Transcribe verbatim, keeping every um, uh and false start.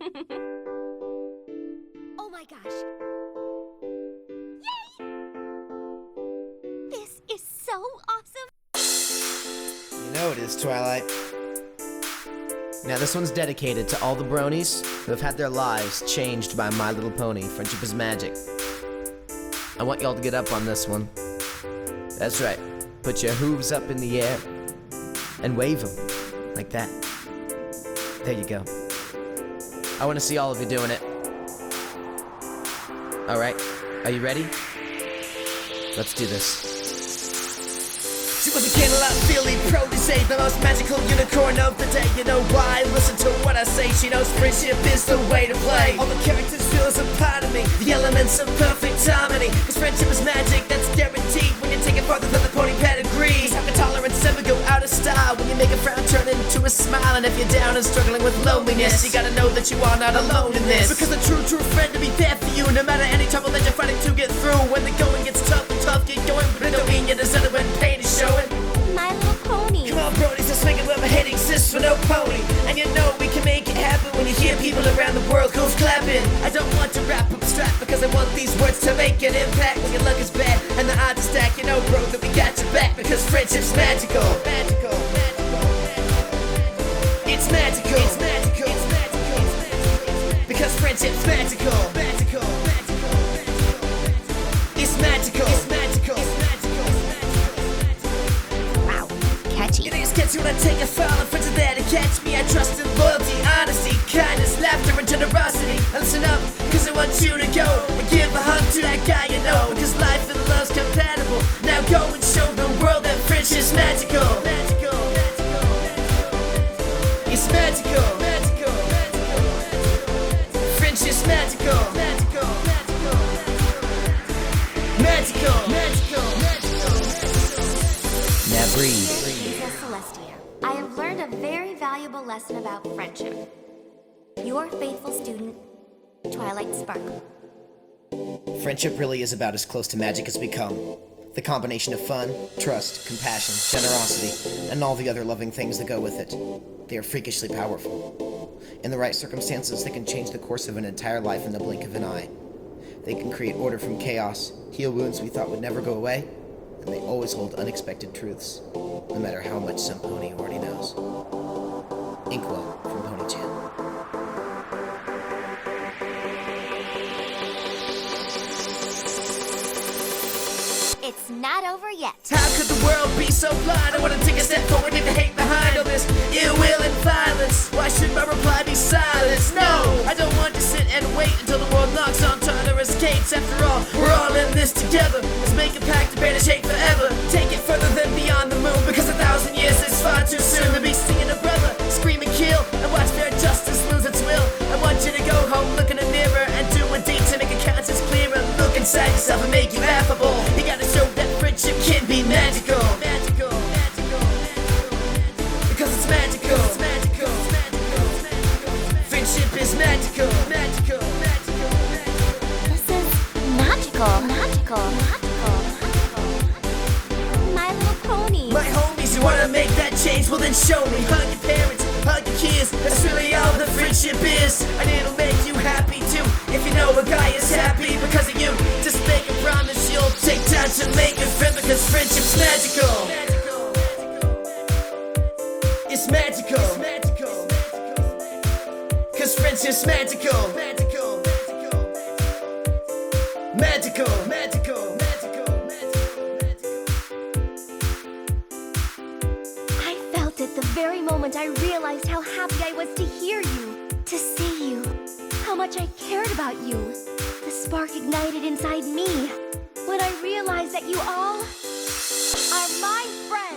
Oh my gosh. Yay! This is so awesome. You know it is, Twilight. Now this one's dedicated to all the bronies who have had their lives changed by My Little Pony, Friendship is Magic. I want y'all to get up on this one. That's right. Put your hooves up in the air and wave them like that. There you go. I want to see all of you doing it. All right, are you ready? Let's do this. She was a Canterlot Philly protege, the most magical unicorn of the day. You know why? Listen to what I say. She knows friendship is the way to play. All the characters feel as a part of me, the elements of perfect harmony. Cause friendship is magic, that's guaranteed when you take it farther than the pony pedigree. Have a tolerance, never go out of style. When you make a frown turn into a smile. And if you're down and struggling with loneliness, you gotta know that you are not alone in this. Because a true, true friend to be there for you, no matter any trouble that you're fighting to get through. When the going gets tough and tough get going, but it don't mean you deserve it when pain is showing. My Little Pony. Come on, brodies, let's make it where my hate exists for no pony. And you know we can make it happen when you hear people around the world who's clapping. I don't want to rap abstract because I want these words to make an impact. When your luck is bad and the odds are stacked, you know, bro, that we got your back because friendship's magical. Magical, magical, magical. It's magical. It's magical. It's magical. It's magical. Because friendship's magical. Magical. Magical. It's magical. It's magical. It's magical. Wow, catchy. It is catchy when I take a fall and friends are there to catch me. I trust in loyalty, honesty, kindness, laughter, and generosity. And listen up, cause I want you to go and give a hug to that guy you know. Because life and love's compatible. Now go and show the world that friendship's magical. Magical, magical, magical. It's magical, magical, magical, magical. Friendship's magical, magical, magical, magical, magical, magical, magical. Now breathe. Princess Celestia, I have learned a very valuable lesson about friendship. Your faithful student, Twilight Sparkle. Friendship really is about as close to magic as we come. The combination of fun, trust, compassion, generosity, and all the other loving things that go with it. They are freakishly powerful. In the right circumstances, they can change the course of an entire life in the blink of an eye. They can create order from chaos, heal wounds we thought would never go away, and they always hold unexpected truths, no matter how much some pony already knows. Inkwell from Ponychan. It's not over yet. How could the world be so blind? I wanna take a step forward, leave the hate behind. All this ill will and violence. Why should my reply be silence? No, I don't want to sit and wait until the world knocks on Tartarus gates. After all, we're all in this together. Let's make a pact to banish hate forever. Take it further than beyond the moon, because a thousand years is far too soon to be singing a brother, scream and kill, and watch their justice lose its will. I want you to go home, look in the mirror, and do a deed to make a conscience clearer. Look inside yourself and make you affable. You gotta show that friendship can be magical. Magical, magical, magical, magical. Because it's magical. It's magical. It's magical. It's magical. Friendship is magical. Magical, magical, magical. This is magical. Magical. Magical. Magical. My Little Pony. My homies, you wanna make that change? Well then show me. Hug your parents, hug your kids. That's really all that friendship is. And it'll make you happy too. If you know a guy is happy because of you, just make a promise you'll take time to make a friend, because friendship's magical. It's magical. It's magical. Cause friendship's magical. Magical. Magical. Magical. Magical. Magical. I felt it the very moment I realized how happy I was to hear you, to see you, how much I cared about you. The spark ignited inside me when I realized that you all are my friends.